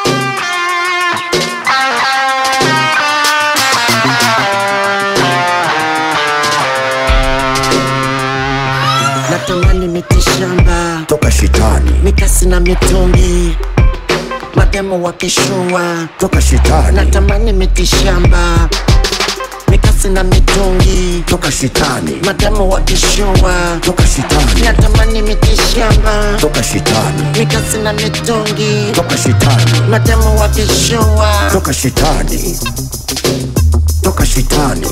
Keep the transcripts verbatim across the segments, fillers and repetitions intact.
Natamani mitishamba toka shetani, mikasi na mitungi, mademo wakishua toka shetani. Natamani mitishamba mikasi na mitungi, toka shetani, mademo wakishua toka shetani. Natamani mitishamba toka shetani, mikasi na mitungi, toka shetani, mademo wakishua toka shetani, toka shetani,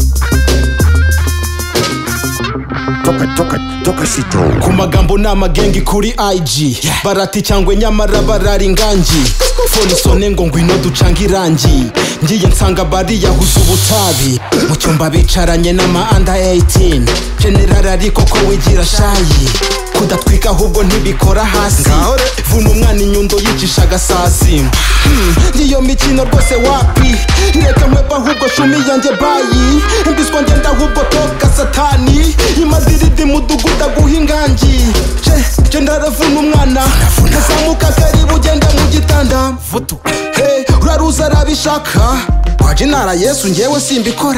toka toka toka shetani. Kumagambo na magengi kuri I G yeah. Barati cyangwe nyamara barari nganji Phone sone ngo ngwino ducangirangi ngiye nsanga bari yahuze ubutabi mu cyumba bicaranye n'ama under eighteen general ariko ko wigira shayi kudatwika ahubwo ntibikora hasi vuna umwana inyundo yicisha gasasi ngiyo mikino rwose wapi reka mweba ahubwo shumi yanjye bayi mbiswa ngenda ahubwo toka satani imadiridi muduguda guhingangi je ndaravuna umwana kazamuka karibu ugenda mu gitanda vutu hey uraruza arabishaka waje nara Yesu ngewe simbikora.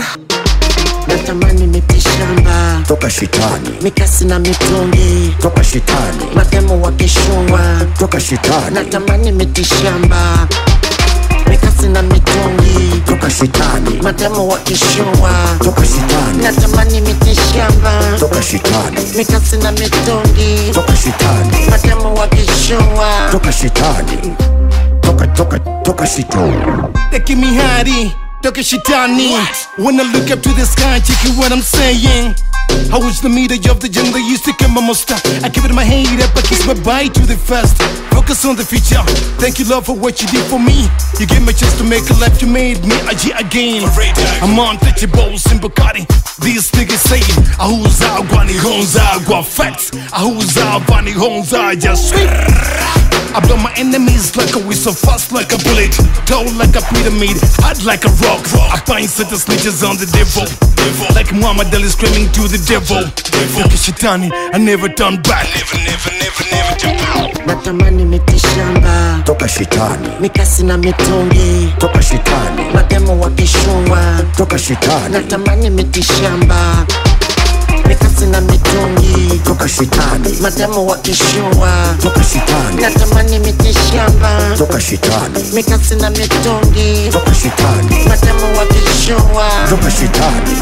Natamani mitishamba toka shetani, mikasi na mitungi, toka shetani, mademo wakishua toka shetani. Natamani mitishamba mikasi na mitungi, toka shetani, mademo wakishua toka shetani. Natamani mitishamba toka shetani, mikasi na mitungi, toka shetani, mademo wakishua toka shetani, toka toka toka shetani. They give me hiding, toka shetani. When I look up to the sky, check it what I'm saying. I was the meter of the jungle, used to come almost up. I keep it in my head up, I kiss my bite to the first. Focus on the future. Thank you, Lord, for what you did for me. You gave me a chance to make a life, you made me a G again. I'm untouchable, simple Bugatti. These niggas saying, Ahuza, Guani, Honza, Gua facts. Ahuza, Bani, Honza, just sweet. I blow my enemies like a whistle, fast like a bullet, tall like a pyramid, hot like a rock. I find certain snitches on the devil, like Muhammad Ali screaming to the devil. Toka shetani, I never turn back. Never, never, never, never turn back. Natamani mitishamba toka shetani, mikasi na mitungi, toka shetani, mademo wakishua toka shetani. Natamani mitishamba mikasi na mitungi, toka shetani, mademo wakishua toka shetani. Natamani mitishamba toka shetani, mikasi na mitungi, toka shetani, mademo wakishua toka shetani.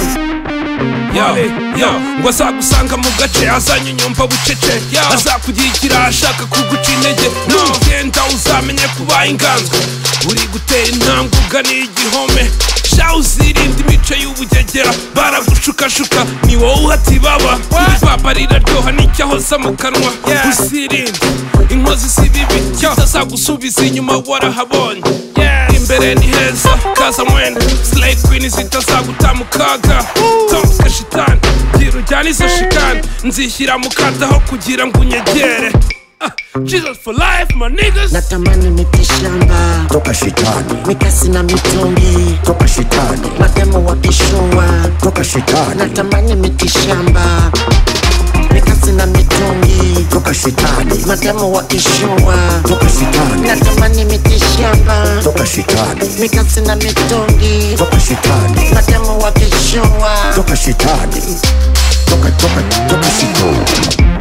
Yo, yo, ngo azagusanga mu gace azanye nyumva bucece azakugikira ashaka kuguca intege no genda uzamenye kubaye inganzwe uri gutera intambwe uganiye igihome sha uzirinde imico y'ubugegera baragushukashuka ni wowe uhati baba ibaba riraryoha n'icyahoza mu kanwa uzirinde inkozi si bibi zitazagusubiza inyuma warahabonye imbere ni heza kaza mwene slay queen zitazaguta mu kaga toka shetani gira ujyana izo shikani nzishyira mu kataho kugira ngo unyegere. Jesus for life, my niggas. Natamani mitishamba toka shetani, mikasi na mitungi, toka shetani, mademo wakishua toka shetani. Natamani mitishamba mikasi na mitungi, toka shetani, mademo wakishua toka shetani. Natamani mitishamba toka shetani, mikasi na mitungi, toka shetani, mademo wakishua toka shetani, toka toka toka shetani.